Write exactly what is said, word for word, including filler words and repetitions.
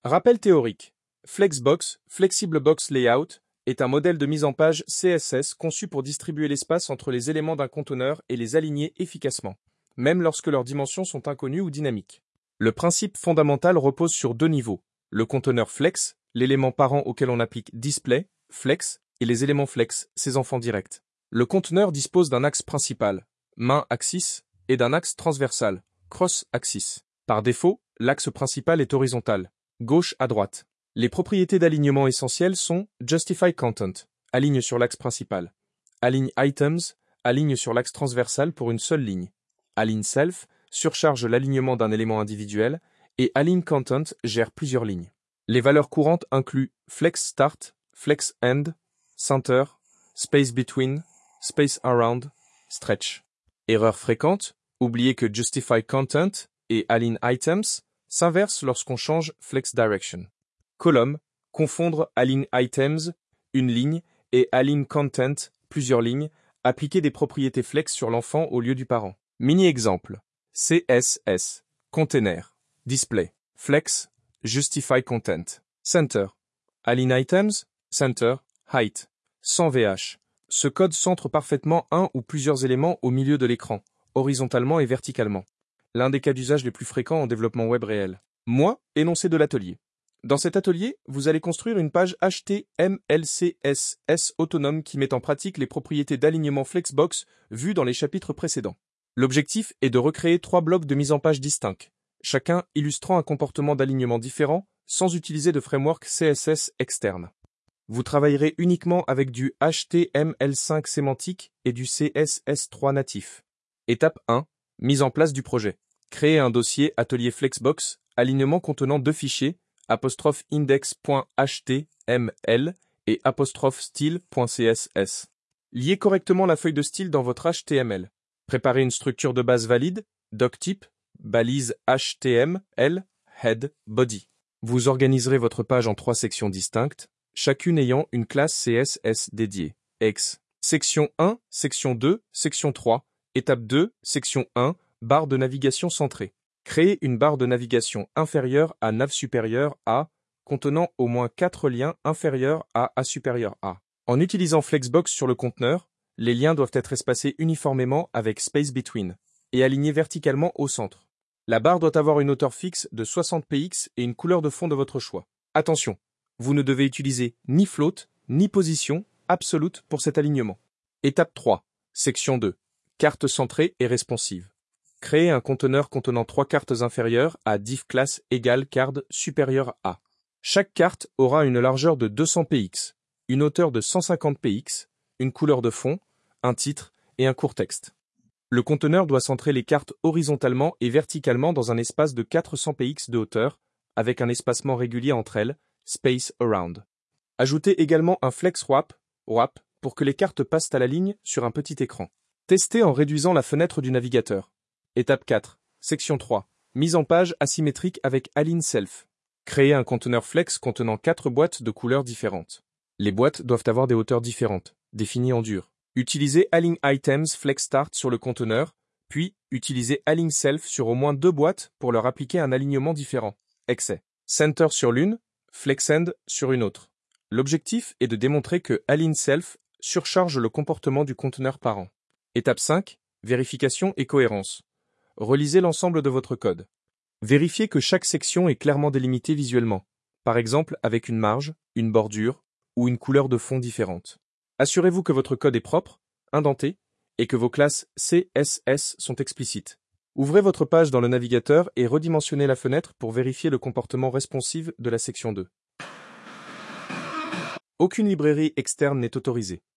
Rappel théorique. Flexbox, Flexible Box Layout, est un modèle de mise en page C S S conçu pour distribuer l'espace entre les éléments d'un conteneur et les aligner efficacement, même lorsque leurs dimensions sont inconnues ou dynamiques. Le principe fondamental repose sur deux niveaux. Le conteneur flex, l'élément parent auquel on applique display, flex, et les éléments flex, ses enfants directs. Le conteneur dispose d'un axe principal, main axis, et d'un axe transversal, cross axis. Par défaut, l'axe principal est horizontal, gauche à droite. Les propriétés d'alignement essentielles sont Justify Content, aligne sur l'axe principal. Align Items, aligne sur l'axe transversal pour une seule ligne. Align Self, surcharge l'alignement d'un élément individuel. Et Align Content gère plusieurs lignes. Les valeurs courantes incluent Flex Start, Flex End, Center, Space Between, Space Around, Stretch. Erreurs fréquentes, oubliez que Justify Content et Align Items s'inversent lorsqu'on change Flex Direction. Column, confondre Align Items, une ligne, et Align Content, plusieurs lignes, appliquer des propriétés flex sur l'enfant au lieu du parent. Mini-exemple. C S S, Container, Display, Flex, Justify Content, Center, Align Items, Center, Height, sans V H. Ce code centre parfaitement un ou plusieurs éléments au milieu de l'écran, horizontalement et verticalement. L'un des cas d'usage les plus fréquents en développement web réel. Moi, énoncé de l'atelier. Dans cet atelier, vous allez construire une page H T M L C S S autonome qui met en pratique les propriétés d'alignement Flexbox vues dans les chapitres précédents. L'objectif est de recréer trois blocs de mise en page distincts, chacun illustrant un comportement d'alignement différent sans utiliser de framework C S S externe. Vous travaillerez uniquement avec du H T M L cinq sémantique et du C S S trois natif. Étape un. Mise en place du projet. Créer un dossier atelier Flexbox, alignement contenant deux fichiers, apostrophe index.html et apostrophe style.css. Liez correctement la feuille de style dans votre H T M L. Préparez une structure de base valide, doctype, balise H T M L, head, body. Vous organiserez votre page en trois sections distinctes, chacune ayant une classe C S S dédiée. Ex. Section un, section deux, section trois. Étape deux, section un, barre de navigation centrée. Créez une barre de navigation inférieure à nav supérieur à, contenant au moins quatre liens inférieurs à A supérieur à. En utilisant Flexbox sur le conteneur, les liens doivent être espacés uniformément avec Space Between et alignés verticalement au centre. La barre doit avoir une hauteur fixe de soixante pixels et une couleur de fond de votre choix. Attention, vous ne devez utiliser ni float, ni position absolute pour cet alignement. Étape trois. Section deux. Carte centrée et responsive. Créez un conteneur contenant trois cartes inférieures à div class égale card supérieure à. Chaque carte aura une largeur de deux cents pixels, une hauteur de cent cinquante pixels, une couleur de fond, un titre et un court texte. Le conteneur doit centrer les cartes horizontalement et verticalement dans un espace de quatre cents pixels de hauteur, avec un espacement régulier entre elles, space around. Ajoutez également un flex wrap, wrap, pour que les cartes passent à la ligne sur un petit écran. Testez en réduisant la fenêtre du navigateur. Étape quatre. Section trois. Mise en page asymétrique avec Align Self. Créez un conteneur flex contenant quatre boîtes de couleurs différentes. Les boîtes doivent avoir des hauteurs différentes, définies en dur. Utilisez Align Items Flex Start sur le conteneur, puis utilisez Align Self sur au moins deux boîtes pour leur appliquer un alignement différent. Excès. Center sur l'une, Flex End sur une autre. L'objectif est de démontrer que Align Self surcharge le comportement du conteneur parent. Étape cinq. Vérification et cohérence. Relisez l'ensemble de votre code. Vérifiez que chaque section est clairement délimitée visuellement, par exemple avec une marge, une bordure ou une couleur de fond différente. Assurez-vous que votre code est propre, indenté, et que vos classes C S S sont explicites. Ouvrez votre page dans le navigateur et redimensionnez la fenêtre pour vérifier le comportement responsive de la section deux. Aucune librairie externe n'est autorisée.